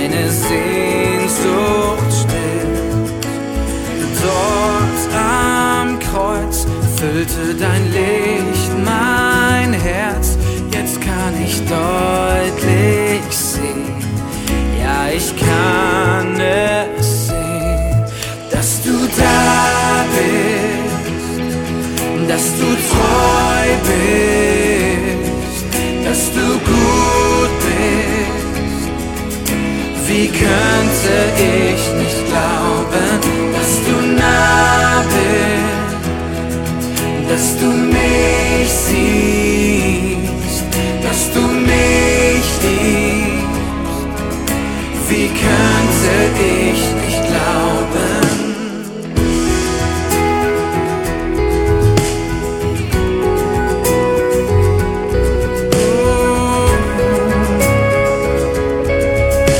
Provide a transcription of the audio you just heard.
meine Sehnsucht stillt. Dort am Kreuz füllte dein Licht mein Herz. Jetzt kann ich deutlich sehen, ja, ich kann es sehen, dass du da bist, dass du treu bist, dass du gut bist. Wie könnte ich nicht glauben, dass du nah bist, dass du mich siehst, dass du mich liebst. Wie könnte ich nicht glauben?